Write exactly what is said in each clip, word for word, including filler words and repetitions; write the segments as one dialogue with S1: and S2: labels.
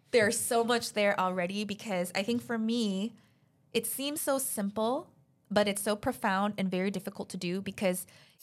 S1: there's so much there already because I think for me, it seems so simple, but it's so profound and very difficult to do because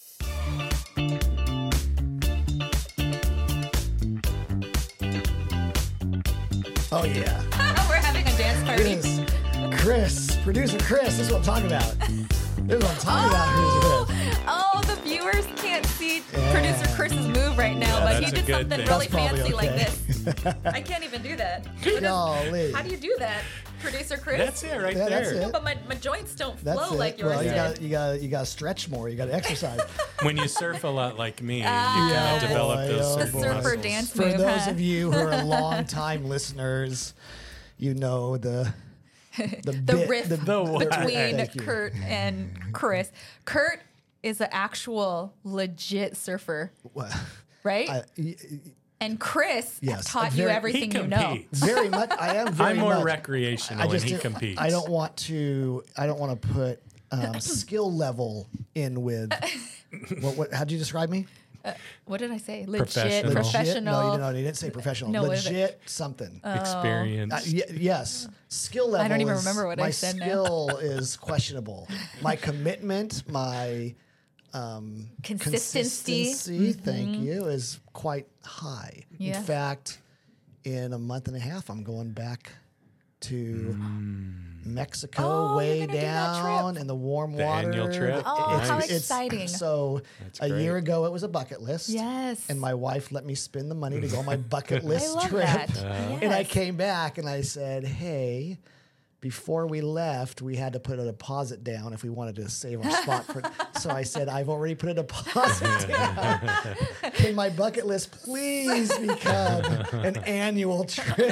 S2: Oh, yeah.
S1: we're having a dance party.
S2: Chris, Chris, producer Chris, this is what I'm talking about. This is what I'm talking
S1: Oh,
S2: about, producer Chris.
S1: oh, the viewers can't see
S2: Yeah.
S1: producer Chris's move right now,
S3: Yeah,
S1: but he
S3: that's a
S1: did
S3: good
S1: something
S3: thing.
S1: really
S2: That's probably
S1: fancy like
S2: okay.
S1: this. I can't even do that. What is-
S2: Golly.
S1: how do you do that, producer Chris?
S3: That's it right
S2: Yeah,
S3: there.
S2: that's it.
S1: But my, my joints don't
S2: That's
S1: flow
S2: it.
S1: like yours
S2: well, you
S1: did.
S2: got you got you got to stretch more. You got to exercise.
S3: When you surf a lot like me, you
S1: Ah.
S3: kind of develop
S2: boy,
S3: those
S2: oh
S3: certain
S2: boy.
S1: surfer
S3: muscles.
S1: dance
S2: For
S1: move,
S2: those
S1: huh?
S2: of you who are longtime listeners, you know the the,
S1: the
S2: bit-
S1: riff
S2: the,
S3: The what?
S1: between
S2: Thank you.
S1: Kurt and Chris. Kurt is an actual legit surfer,
S2: Well,
S1: right?
S2: I- y-
S1: and Chris
S2: Yes,
S1: has taught
S2: very-
S1: you
S3: He
S1: everything you know.
S3: competes.
S2: very much. I am very
S3: I'm more
S2: much.
S3: recreational,
S2: I just
S3: and he
S2: didn't-
S3: competes.
S2: I don't want to. I don't want to put um, skill level in with. What? What? How'd you describe me?
S1: What did I say? Legit,
S3: Professional.
S1: professional.
S2: Legit? No, you didn't, no, you didn't say professional.
S1: No, what is it?
S2: Legit something.
S3: experience.
S2: Uh, y- yes, skill level.
S1: I don't even
S2: is-
S1: remember what
S2: my
S1: I said now.
S2: skill is questionable. My commitment, my um,
S1: Consistency.
S2: consistency, thank you, is quite high.
S1: Yeah.
S2: In fact, in a month and a half, I'm going back to Mexico,
S1: Oh, you're
S2: way
S1: gonna do that trip.
S2: down in the warm
S3: The
S2: water.
S3: annual trip?
S1: Oh, how
S3: Nice.
S1: exciting.
S2: So
S3: That's
S2: a year
S3: great.
S2: ago, it was a bucket list.
S1: Yes.
S2: And my wife let me spend the money to go on my bucket
S1: I
S2: list
S1: love
S2: trip.
S1: that.
S2: And I
S1: Yes.
S2: came back and I said, hey, before we left, we had to put a deposit down if we wanted to save our spot. For, so I said, I've already put a deposit down. Can my bucket list please become an annual trip?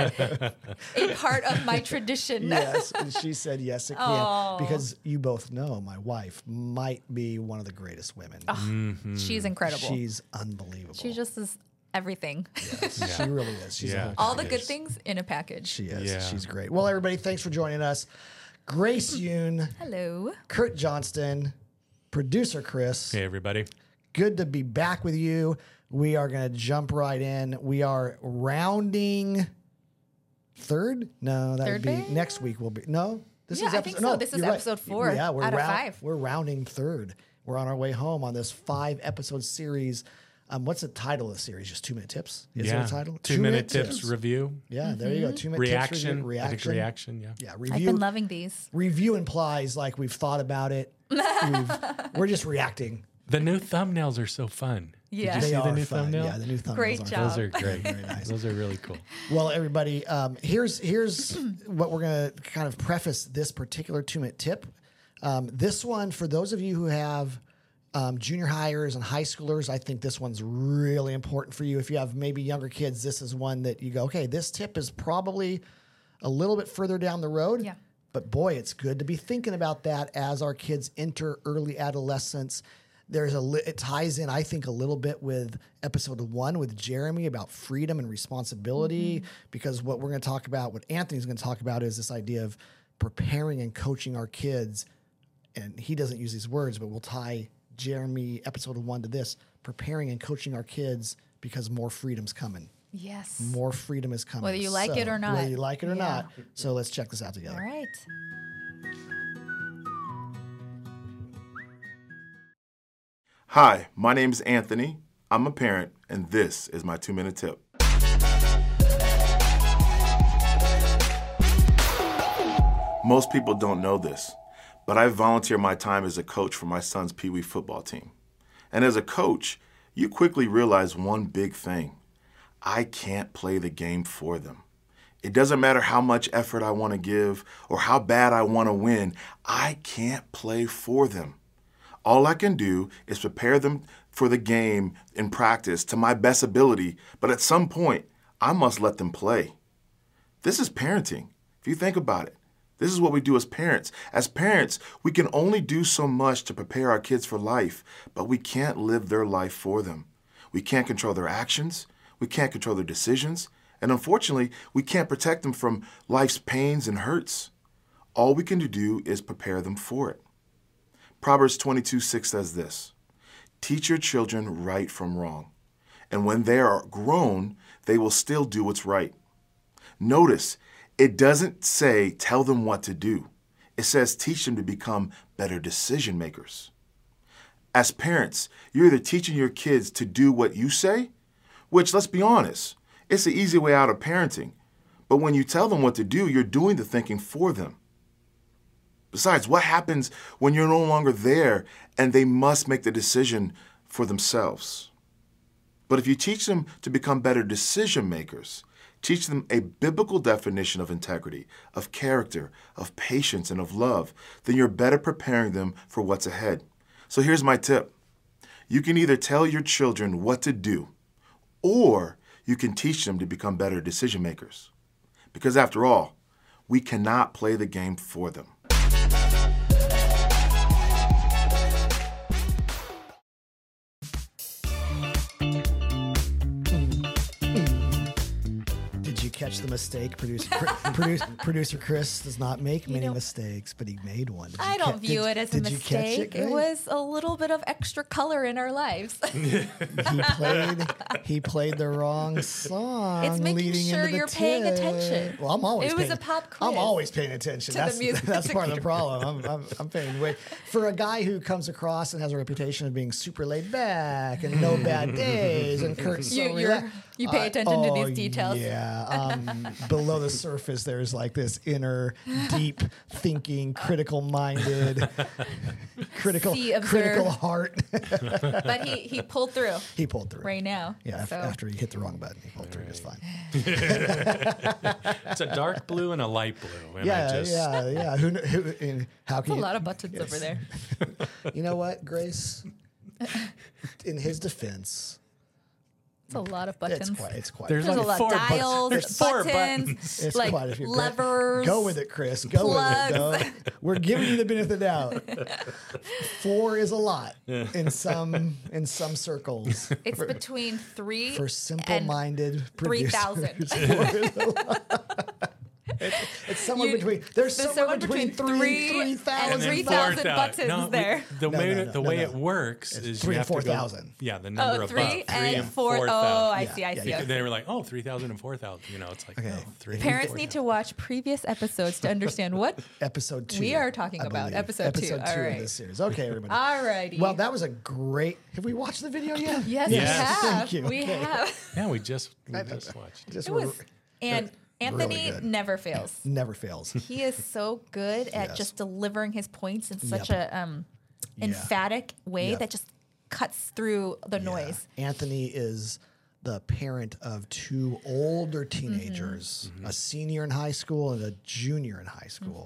S1: A part of my tradition.
S2: Yes. And she said, yes, it can.
S1: Aw.
S2: Because you both know my wife might be one of the greatest women.
S1: She's incredible.
S2: She's unbelievable.
S1: she just is everything.
S2: She really is. She's
S3: Yeah.
S2: a-
S1: All the good
S3: Yes.
S1: things in a package.
S2: She is.
S3: Yeah.
S2: She's great. Well, everybody, thanks for joining us. Grace Yoon,
S1: Hello.
S2: Kurt Johnston, producer Chris.
S3: Hey, everybody.
S2: Good to be back with you. We are going to jump right in. We are rounding third. No, that would
S1: Third
S2: be
S1: base?
S2: next week. Will be no. This
S1: Yeah,
S2: is
S1: I
S2: episode.
S1: think so.
S2: No,
S1: This is
S2: you're right.
S1: episode four
S2: Yeah, we're
S1: out of
S2: round-
S1: five.
S2: We're rounding third. We're on our way home on this five episode series. Um, what's the title of the series? Just two minute tips. Is there
S3: yeah.
S2: a title?
S3: Two, minute tips, review.
S2: Yeah, there you go. Two minute
S3: Reaction.
S2: tips. Review.
S3: I think reaction. Yeah.
S2: Yeah,
S1: I've
S2: review.
S1: been loving these.
S2: Review implies like we've thought about it. We've, we're just reacting.
S3: The new thumbnails are so fun.
S1: Yeah.
S3: Did you
S2: They
S3: see
S2: are
S3: the new
S2: fun.
S3: thumbnail?
S2: Yeah, the new thumbnails
S1: Great
S2: are
S1: job.
S3: Those are great.
S2: Very nice.
S3: Those are really cool.
S2: Well, everybody, um, here's here's what we're going to kind of preface this particular two minute tip. Um, this one, for those of you who have um, junior hires and high schoolers, I think this one's really important for you. If you have maybe younger kids, this is one that you go, okay, this tip is probably a little bit further down the road.
S1: Yeah.
S2: But boy, it's good to be thinking about that as our kids enter early adolescence. There's a li- it ties in, I think, a little bit with episode one with Jeremy about freedom and responsibility, because what we're going to talk about, what Anthony's going to talk about, is this idea of preparing and coaching our kids. And he doesn't use these words, but we'll tie Jeremy episode one to this: preparing and coaching our kids because more freedom's coming.
S1: Yes.
S2: More freedom is coming.
S1: Whether you like it or not.
S2: Whether you like it or
S1: Yeah.
S2: not. So let's check this out together.
S1: All right.
S4: Hi, my name is Anthony. I'm a parent, and this is my two-minute tip. Most people don't know this, but I volunteer my time as a coach for my son's Pee Wee football team. And as a coach, you quickly realize one big thing. I can't play the game for them. It doesn't matter how much effort I want to give or how bad I want to win, I can't play for them. All I can do is prepare them for the game in practice to my best ability, but at some point, I must let them play. This is parenting. If you think about it, this is what we do as parents. As parents, we can only do so much to prepare our kids for life, but we can't live their life for them. We can't control their actions. We can't control their decisions. And unfortunately, we can't protect them from life's pains and hurts. All we can do is prepare them for it. Proverbs twenty-two six says this: teach your children right from wrong, and when they are grown, they will still do what's right. Notice, it doesn't say tell them what to do. It says teach them to become better decision makers. As parents, you're either teaching your kids to do what you say, which, let's be honest, it's the easy way out of parenting. But when you tell them what to do, you're doing the thinking for them. Besides, what happens when you're no longer there and they must make the decision for themselves? But if you teach them to become better decision makers, teach them a biblical definition of integrity, of character, of patience, and of love, then you're better preparing them for what's ahead. So here's my tip. You can either tell your children what to do, or you can teach them to become better decision makers. Because after all, we cannot play the game for them.
S2: Catch the mistake. Producer, producer, producer Chris does not make many
S1: know,
S2: mistakes, but he made one. Did
S1: I
S2: you
S1: don't
S2: ca-
S1: view
S2: did,
S1: it as
S2: did
S1: a
S2: you catch
S1: mistake.
S2: It,
S1: It was a little bit of extra color in our lives.
S2: he played. He played the wrong song.
S1: It's making
S2: leading
S1: sure
S2: into the
S1: you're paying
S2: tip.
S1: attention.
S2: Well, I'm always.
S1: It was
S2: paying,
S1: a pop quiz
S2: I'm always paying attention.
S1: to the
S2: That's
S1: music
S2: that's part of the
S1: theater.
S2: problem. I'm, I'm, I'm paying way for a guy who comes across and has a reputation of being super laid back and no bad days and Kurt's so
S1: You- you're-
S2: relaxed.
S1: you pay
S2: I-
S1: attention to
S2: oh,
S1: these details.
S2: Yeah. Um, below the surface, there's like this inner, deep thinking, critical-minded, critical,
S1: See, observe.
S2: critical heart.
S1: But he, he pulled through
S2: He pulled through.
S1: right now.
S2: Yeah. af-
S1: So-
S2: After he hit the wrong button, he pulled through just fine.
S3: It's a dark blue and a light blue. And
S2: Yeah,
S3: I just,
S2: yeah, yeah. Who, kn- who, and how
S1: That's
S2: can
S1: a
S2: you,
S1: lot of buttons over there.
S2: You know what, Grace? In his defense,
S1: It's a lot of
S2: it's
S1: buttons.
S2: quite. It's quite.
S3: There's
S1: There's
S3: like
S1: a lot
S3: four
S1: of
S3: buttons.
S1: dials,
S3: There's four
S1: buttons,
S3: buttons.
S2: It's
S1: like
S2: quite a few. Gra-
S1: levers.
S2: Go with it, Chris. Go
S1: plugs.
S2: with it. Though. We're giving you the benefit of the doubt. Four is a lot in some in some circles.
S1: It's between three
S2: For
S1: and
S2: simple-minded
S1: three
S2: producers.
S1: thousand.
S2: Four is a lot. It's, it's somewhere
S1: You-
S2: between. There's
S1: There's
S2: somewhere
S1: somewhere
S2: between,
S1: between
S2: three
S1: three
S2: and three thousand.
S1: and three
S3: four
S1: thousand
S3: thou-
S1: buttons
S3: no, we-
S1: there.
S3: The
S2: No,
S3: way,
S2: no,
S3: the,
S2: no,
S3: the
S2: no,
S3: way
S2: no.
S3: it works
S2: It's
S3: is
S2: three
S3: you
S2: and
S3: have to go.
S2: 4,000.
S3: Yeah, the number
S1: Oh,
S3: above.
S1: three
S3: Three
S1: and
S3: and
S1: four.
S3: four
S1: Oh,
S3: thousand.
S1: I
S2: Yeah,
S1: see. I
S2: yeah,
S1: see.
S2: yeah.
S1: okay.
S3: They were like, oh, three thousand and four thousand. You know, it's like,
S2: Okay.
S3: no, three.
S1: Parents need to watch previous episodes to understand what.
S2: Episode two.
S1: We are talking
S2: I
S1: about
S2: believe.
S1: episode two.
S2: Episode
S1: All
S2: two
S1: right.
S2: of this series. Okay, everybody.
S1: Alrighty.
S2: Well, that was a great. Have we watched the video yet?
S1: yes,
S3: Yes.
S1: we have.
S2: Thank you.
S1: We
S2: Okay.
S1: have.
S3: Yeah, we just, we just watched.
S2: Just
S1: It
S2: were-
S1: was, and Anthony
S2: good.
S1: never fails.
S2: never fails.
S1: He is so good at
S2: Yes.
S1: just delivering his points in such
S2: Yep.
S1: a um,
S2: Yeah.
S1: emphatic way
S2: Yep.
S1: that just cuts through the noise.
S2: Yeah. Anthony is the parent of two older teenagers,
S1: Mm-hmm.
S2: a senior in high school and a junior in high school.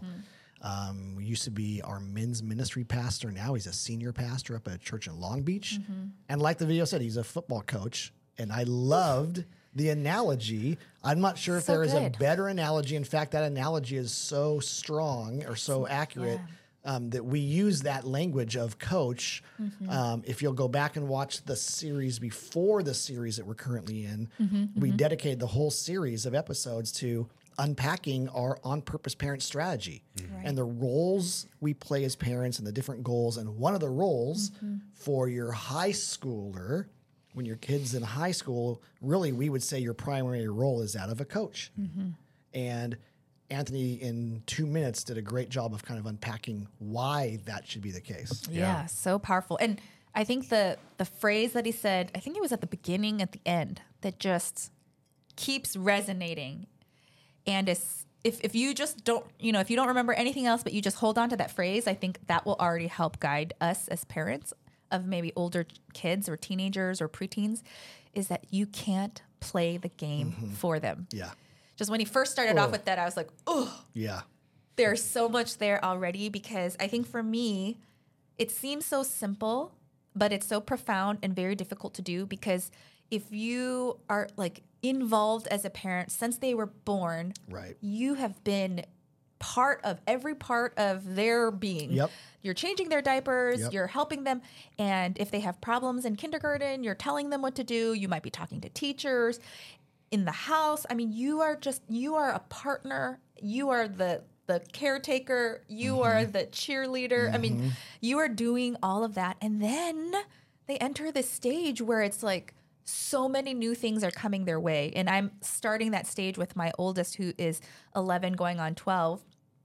S2: Um, we used to be our men's ministry pastor. Now he's a senior pastor up at a church in Long Beach.
S1: Mm-hmm.
S2: And like the video said, he's a football coach. And I loved the analogy. I'm not sure if
S1: So
S2: there is a
S1: good.
S2: better analogy. In fact, that analogy is so strong or so accurate. Um, that we use that language of coach.
S1: Mm-hmm.
S2: Um, if you'll go back and watch the series before the series that we're currently in,
S1: Mm-hmm,
S2: we dedicated the whole series of episodes to unpacking our on-purpose parent strategy and the roles we play as parents and the different goals. And one of the roles
S1: Mm-hmm.
S2: for your high schooler, when your kid's in high school, really we would say your primary role is that of a coach.
S1: Mm-hmm.
S2: And Anthony, in two minutes, did a great job of kind of unpacking why that should be the case.
S1: Yeah. so powerful. And I think the the phrase that he said, I think it was at the beginning, at the end, that just keeps resonating. And it's, if if you just don't, you know, if you don't remember anything else, but you just hold on to that phrase, I think that will already help guide us as parents of maybe older kids or teenagers or preteens, is that you can't play the game for them.
S2: Yeah.
S1: Just when he first started off with that, I was like, oh,
S2: Yeah.
S1: there's so much there already, because I think for me, it seems so simple, but it's so profound and very difficult to do, because if you are like involved as a parent since they were born,
S2: Right.
S1: you have been part of every part of their being.
S2: Yep.
S1: You're changing their diapers,
S2: Yep.
S1: you're helping them, and if they have problems in kindergarten, you're telling them what to do. You might be talking to teachers in the house. I mean, you are just, you are a partner. You are the the caretaker. You
S2: Mm-hmm.
S1: are the cheerleader. I mean, you are doing all of that. And then they enter this stage where it's like so many new things are coming their way. And I'm starting that stage with my oldest, who is eleven going on twelve.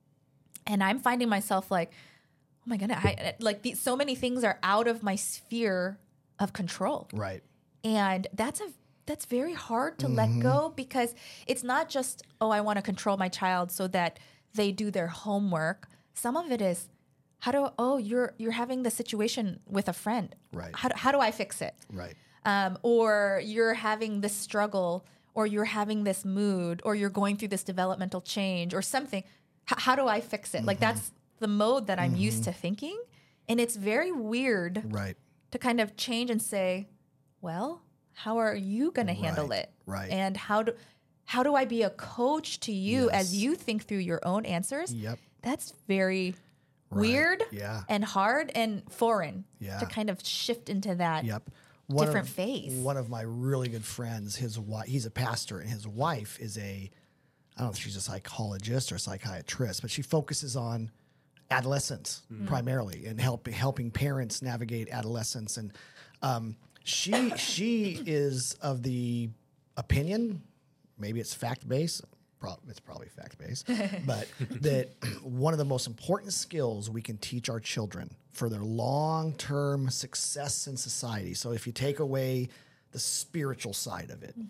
S1: And I'm finding myself like, oh my goodness, I, like the, so many things are out of my sphere of control.
S2: Right.
S1: And that's a that's very hard to
S2: Mm-hmm.
S1: let go, because it's not just, oh, I want to control my child so that they do their homework. Some of it is, how do, oh, you're you're having the situation with a friend.
S2: Right.
S1: How do, how do I fix it?
S2: Right.
S1: Um, or you're having this struggle, or you're having this mood, or you're going through this developmental change or something. H- how do I fix it?
S2: Mm-hmm.
S1: Like that's the mode that I'm used to thinking. And it's very weird
S2: Right.
S1: to kind of change and say, well, how are you going to handle
S2: Right,
S1: it?
S2: right.
S1: And how do how do I be a coach to you as
S2: Yes.
S1: you think through your own answers?
S2: Yep.
S1: That's very
S2: Right.
S1: weird
S2: Yeah.
S1: and hard and foreign
S2: Yeah.
S1: to kind of shift into that.
S2: Yep. One
S1: different
S2: of,
S1: phase.
S2: One of my really good friends, his wife, he's a pastor, and his wife is a, I don't know if she's a psychologist or psychiatrist, but she focuses on adolescence primarily and helping helping parents navigate adolescence. And um, she she is of the opinion, maybe it's fact based. It's probably fact based, but that one of the most important skills we can teach our children for their long term success in society. So if you take away the spiritual side of it,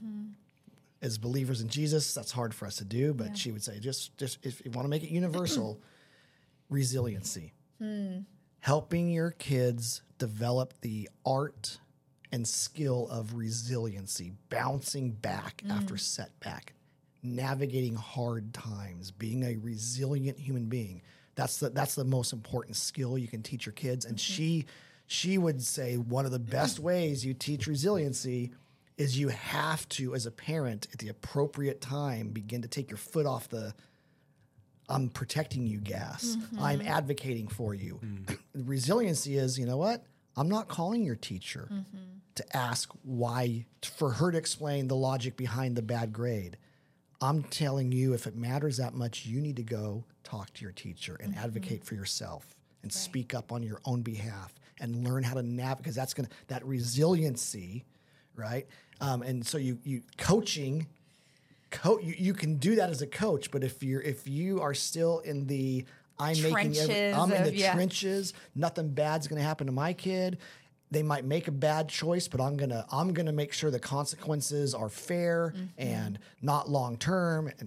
S2: as believers in Jesus, that's hard for us to do. But
S1: Yeah.
S2: she would say, just just if you want to make it universal, resiliency, helping your kids develop the art and skill of resiliency, bouncing back after setback, navigating hard times, being a resilient human being. That's the that's the most important skill you can teach your kids. And she she would say one of the best ways you teach resiliency is you have to, as a parent, at the appropriate time, begin to take your foot off the I'm protecting you gas. I'm advocating for you. Resiliency is, you know what? I'm not calling your teacher to ask why, for her to explain the logic behind the bad grade. I'm telling you, if it matters that much, you need to go talk to your teacher and advocate for yourself and speak up on your own behalf and learn how to navigate, because that's going to, that resiliency, right? Um, and so you, you coaching, co- you, you can do that as a coach, but if you're, if you are still in the, I'm making, every,
S1: Trenches
S2: I'm in
S1: of-
S2: the
S1: yeah.
S2: trenches, nothing bad's going to happen to my kid. They might make a bad choice, but I'm gonna I'm gonna make sure the consequences are fair and not long term. And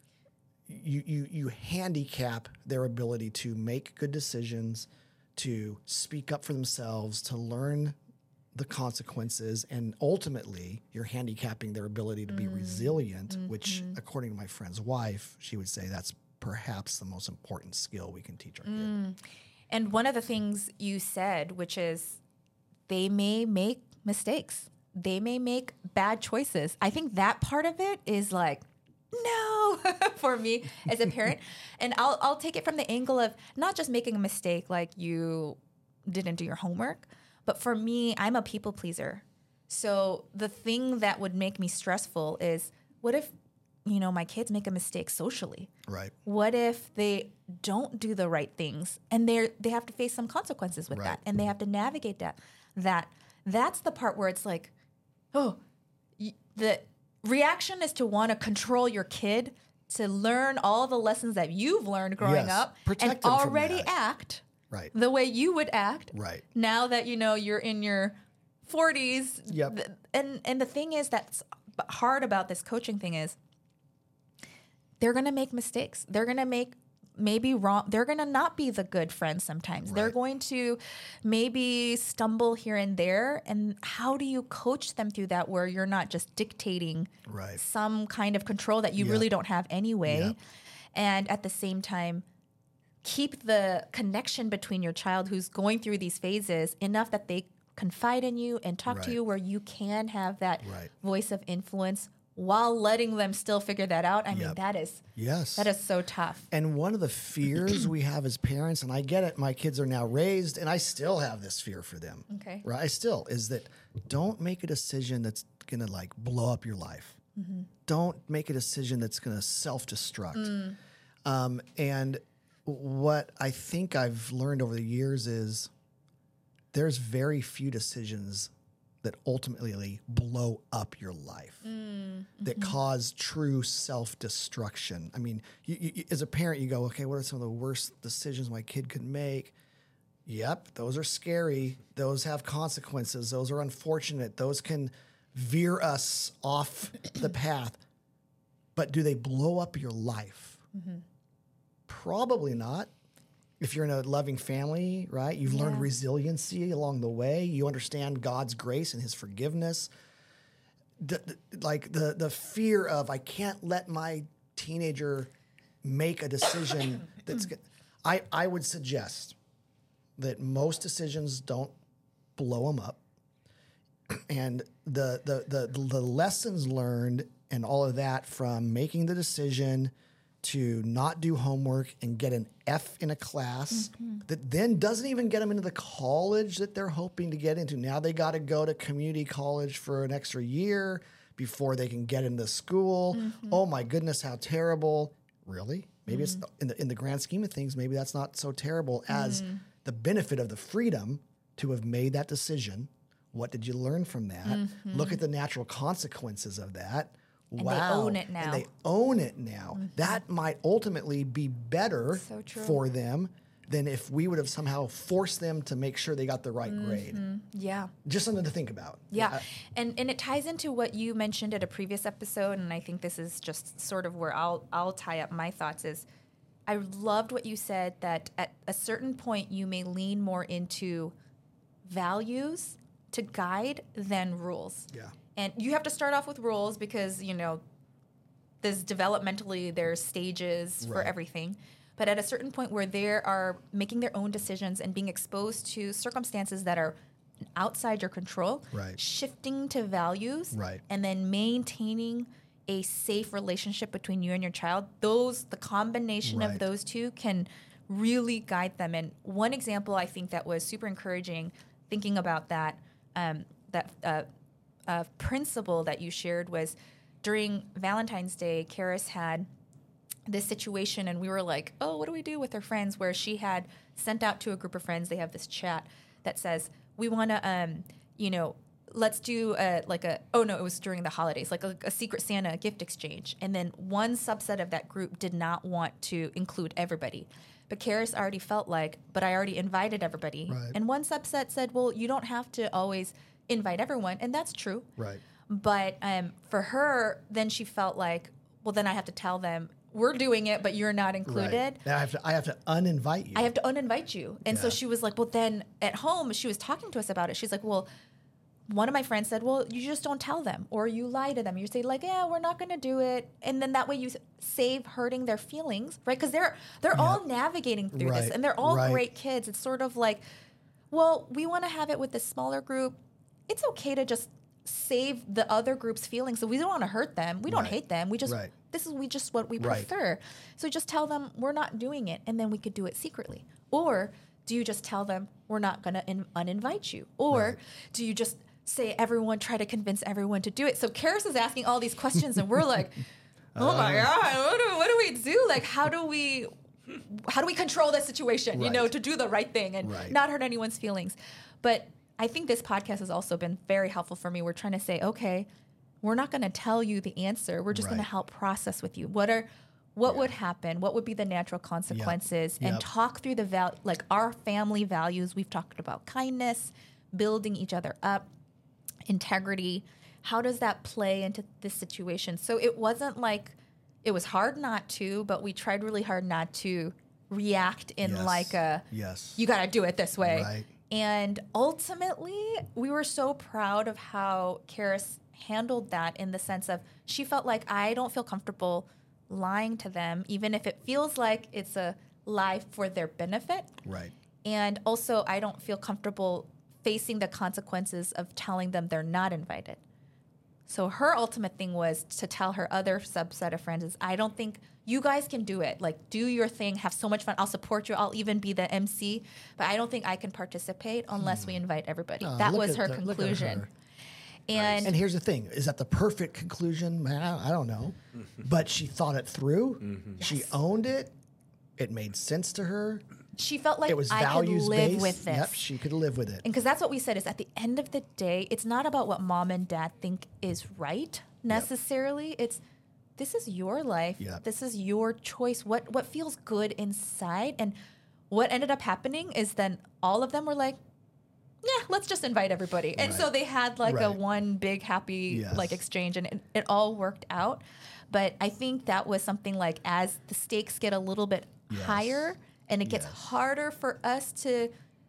S2: you you you handicap their ability to make good decisions, to speak up for themselves, to learn the consequences, and ultimately you're handicapping their ability to be resilient. Which, according to my friend's wife, she would say that's perhaps the most important skill we can teach our kid.
S1: And one of the things you said, which is they may make mistakes. They may make bad choices. I think that part of it is like, no, for me as a parent. And I'll I'll take it from the angle of not just making a mistake like you didn't do your homework, but for me, I'm a people pleaser. So the thing that would make me stressful is, what if, you know, my kids make a mistake socially?
S2: Right.
S1: What if they don't do the right things and they're they have to face some consequences with
S2: Right.
S1: that, and they have to navigate that? That that's the part where it's like, oh, y- the reaction is to want to control your kid, to learn all the lessons that you've learned growing
S2: Yes.
S1: up,
S2: Protect
S1: and
S2: them from
S1: already
S2: that.
S1: act
S2: Right.
S1: the way you would act.
S2: Right.
S1: Now that you know you're in your forties.
S2: Yep.
S1: th- and and the thing is that's hard about this coaching thing is they're going to make mistakes. They're going to make maybe wrong. They're going to not be the good friends sometimes. They're
S2: Right.
S1: going to maybe stumble here and there. And how do you coach them through that where you're not just dictating
S2: Right.
S1: some kind of control that you
S2: Yep.
S1: really don't have anyway?
S2: Yep.
S1: And at the same time, keep the connection between your child who's going through these phases enough that they confide in you and talk to
S2: Right.
S1: you, where you can have that
S2: Right.
S1: voice of influence while letting them still figure that out. I mean,
S2: Yep.
S1: that is
S2: Yes.
S1: that is so tough.
S2: And one of the fears we have as parents, and I get it, my kids are now raised, and I still have this fear for them.
S1: Okay.
S2: Right? I still, is that don't make a decision that's going to like blow up your life. Don't make a decision that's going to self destruct. Um, and what I think I've learned over the years is there's very few decisions that ultimately blow up your life, mm, that mm-hmm. cause true self-destruction. I mean, you, you, as a parent, you go, okay, what are some of the worst decisions my kid could make? Yep, those are scary. Those have consequences. Those are unfortunate. Those can veer us off the path. But do they blow up your life? Mm-hmm. Probably not. If you're in a loving family, right? You've yeah. learned resiliency along the way. You understand God's grace and his forgiveness. D- d- like the, the fear of, I can't let my teenager make a decision that's good. I, I would suggest that most decisions don't blow them up. And the, the, the, the lessons learned and all of that from making the decision to not do homework and get an F in a class mm-hmm. that then doesn't even get them into the college that they're hoping to get into. Now they got to go to community college for an extra year before they can get into school. Mm-hmm. Oh my goodness, how terrible. Really? Maybe mm-hmm. it's in the, in the grand scheme of things, maybe that's not so terrible as mm-hmm. the benefit of the freedom to have made that decision. What did you learn from that? Mm-hmm. Look at the natural consequences of that.
S1: And
S2: wow.
S1: they own it now.
S2: And they own it now. Mm-hmm. That might ultimately be better
S1: so
S2: for them than if we would have somehow forced them to make sure they got the right mm-hmm. grade.
S1: Yeah.
S2: Just something to think about.
S1: Yeah. yeah. And and it ties into what you mentioned at a previous episode, and I think this is just sort of where I'll I'll tie up my thoughts is I loved what you said that at a certain point you may lean more into values to guide than rules.
S2: Yeah.
S1: And you have to start off with rules because, you know, there's developmentally, there's stages right. for everything. But at a certain point where they are making their own decisions and being exposed to circumstances that are outside your control,
S2: right.
S1: shifting to values,
S2: right.
S1: and then maintaining a safe relationship between you and your child, those the combination right. of those two can really guide them. And one example I think that was super encouraging, thinking about that, um, that uh, uh, principle that you shared was during Valentine's Day, Karis had this situation and we were like, oh, what do we do with her friends? Where she had sent out to a group of friends, they have this chat that says, we want to, um, you know, let's do a, like a, oh no, it was during the holidays, like a, a Secret Santa gift exchange. And then one subset of that group did not want to include everybody. But Karis already felt like, but I already invited everybody.
S2: Right.
S1: And one subset said, well, you don't have to always invite everyone. And that's true.
S2: Right.
S1: But um, for her, then she felt like, well, then I have to tell them, we're doing it, but you're not included.
S2: Right. Now I have to I have to uninvite you.
S1: I have to uninvite you. And
S2: yeah.
S1: so she was like, well, then at home, she was talking to us about it. She's like, well, one of my friends said, well, you just don't tell them or you lie to them. You say like, yeah, we're not going to do it. And then that way you save hurting their feelings, right? Because they're they're yeah. all navigating through
S2: right.
S1: this and they're all
S2: right.
S1: great kids. It's sort of like, well, we want to have it with this smaller group. It's okay to just save the other group's feelings. So we don't want to hurt them. We don't
S2: right.
S1: hate them. We just,
S2: right.
S1: this is we just what we
S2: right.
S1: prefer. So just tell them we're not doing it. And then we could do it secretly. Or do you just tell them we're not going to in- uninvite you? Or
S2: right.
S1: do you just say everyone, try to convince everyone to do it? So Karis is asking all these questions and we're like, oh uh, my God, what do, what do we do? Like, how do we, how do we control this situation, right. you know, to do the right thing and
S2: right.
S1: not hurt anyone's feelings? But I think this podcast has also been very helpful for me. We're trying to say, okay, we're not going to tell you the answer. We're just
S2: right.
S1: going to help process with you. What are, what
S2: yeah.
S1: would happen? What would be the natural consequences?
S2: Yep.
S1: And
S2: Yep.
S1: talk through the val- like our family values. We've talked about kindness, building each other up, integrity. How does that play into this situation? So it wasn't like it was hard not to, but we tried really hard not to react in
S2: yes.
S1: like a,
S2: yes.
S1: you got to do it this way.
S2: Right.
S1: And ultimately, we were so proud of how Karis handled that in the sense of she felt like I don't feel comfortable lying to them, even if it feels like it's a lie for their benefit.
S2: Right.
S1: And also, I don't feel comfortable facing the consequences of telling them they're not invited. So her ultimate thing was to tell her other subset of friends is, I don't think you guys can do it. Like, do your thing, have so much fun. I'll support you. I'll even be the M C. But I don't think I can participate unless hmm. we invite everybody.
S2: Oh,
S1: that was her
S2: the,
S1: conclusion.
S2: Her.
S1: And,
S2: and here's the thing. Is that the perfect conclusion? I don't know. But she thought it through. Mm-hmm. She
S1: yes.
S2: owned it. It made sense to her.
S1: she felt like
S2: It was
S1: I could
S2: values
S1: live
S2: based.
S1: with this.
S2: Yep, she could live with it.
S1: And because that's what we said is at the end of the day, it's not about what mom and dad think is right necessarily. It's this is your life.
S2: Yep.
S1: This is your choice. What what feels good inside. And what ended up happening is then all of them were like, yeah, let's just invite everybody. And
S2: Right.
S1: so they had like a
S2: Right.
S1: one big happy
S2: Yes.
S1: like exchange, and it, it all worked out. But I think that was something like as the stakes get a little bit
S2: Yes.
S1: higher and it gets
S2: Yes.
S1: harder for us to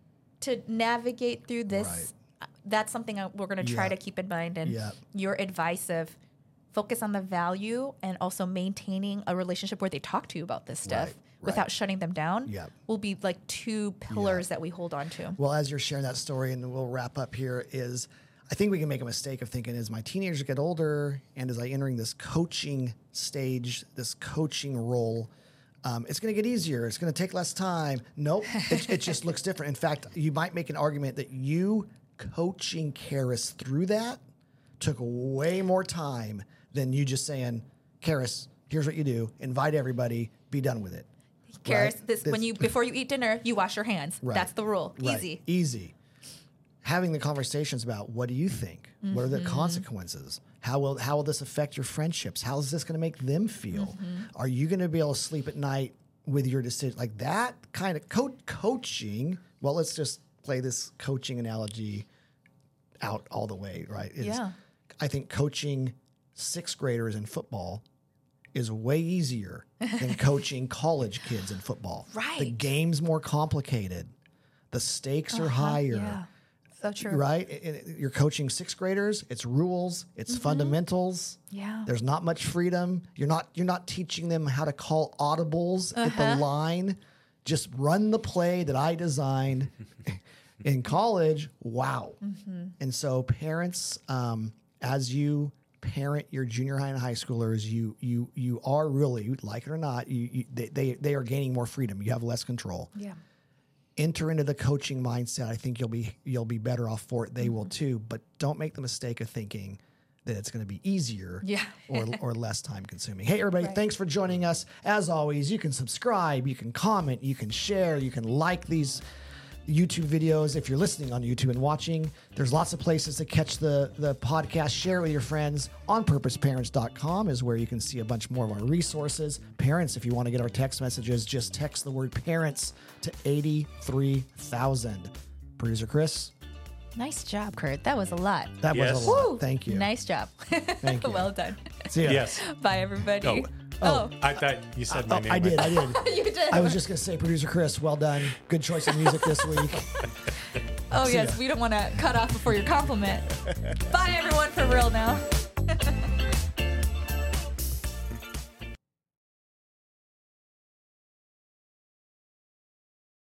S1: to navigate through this,
S2: Right.
S1: that's something I, we're going to try
S2: Yeah.
S1: to keep in mind. And
S2: Yeah.
S1: your advice of focus on the value and also maintaining a relationship where they talk to you about this stuff
S2: Right,
S1: without
S2: right.
S1: shutting them down
S2: Yeah.
S1: will be like two pillars that we hold on to.
S2: Well, as you're sharing that story, and we'll wrap up here, is I think we can make a mistake of thinking as my teenagers get older and as I entering this coaching stage, this coaching role, um, it's going to get easier. It's going to take less time. Nope, it, it just looks different. In fact, you might make an argument that you coaching Karis through that took way more time than you just saying, Karis, here's what you do. Invite everybody. Be done with it.
S1: Karis,
S2: Right?
S1: this, when
S2: This-
S1: you before you eat dinner, you wash your hands.
S2: Right.
S1: That's the rule.
S2: Right.
S1: Easy.
S2: Easy. Having the conversations about what do you think?
S1: Mm-hmm.
S2: What are the consequences? How will how will this affect your friendships? How is this going to make them feel?
S1: Mm-hmm.
S2: Are you going to be able to sleep at night with your decision? Like that kind of co- coaching. Well, let's just play this coaching analogy out all the way, right? Is
S1: Yeah.
S2: I think coaching sixth graders in football is way easier than coaching college kids in football. The
S1: Right.
S2: game's more complicated. The stakes are higher.
S1: Yeah. So true.
S2: Right? And it- You're coaching sixth graders. It's rules. It's fundamentals.
S1: Yeah.
S2: There's not much freedom. You're not you're not teaching them how to call audibles at the line. Just run the play that I designed. In college, wow. And so parents, um, as you parent your junior high and high schoolers, you you you are really, like it or not, you, you they, they they are gaining more freedom. You have less control.
S1: Yeah.
S2: Enter into the coaching mindset. I think you'll be you'll be better off for it. They will too. But don't make the mistake of thinking that it's going to be easier
S1: Yeah.
S2: or, or less time consuming. Hey, everybody,
S1: Right.
S2: thanks for joining us. As always, you can subscribe, you can comment, you can share, you can like these YouTube videos. If you're listening on YouTube and watching, there's lots of places to catch the, the podcast. Share it with your friends. on purpose parents dot com is where you can see a bunch more of our resources. Parents, if you want to get our text messages, just text the word parents to eighty-three thousand. Producer Chris,
S1: Nice job, Kurt. That was a lot.
S2: that
S3: Yes.
S2: was a lot.
S1: Woo!
S2: Thank you.
S1: Nice job.
S2: Thank you.
S1: Well done.
S2: See ya.
S3: Yes.
S1: Bye, everybody.
S3: Oh.
S1: Oh,
S3: I thought you said my
S2: Oh,
S3: name.
S2: I did. I did.
S1: you did.
S2: I was just going to say, Producer Chris, well done. Good choice of music this week.
S1: oh,
S2: See
S1: yes.
S2: ya.
S1: We don't want to cut off before your compliment. Bye, everyone, for real now.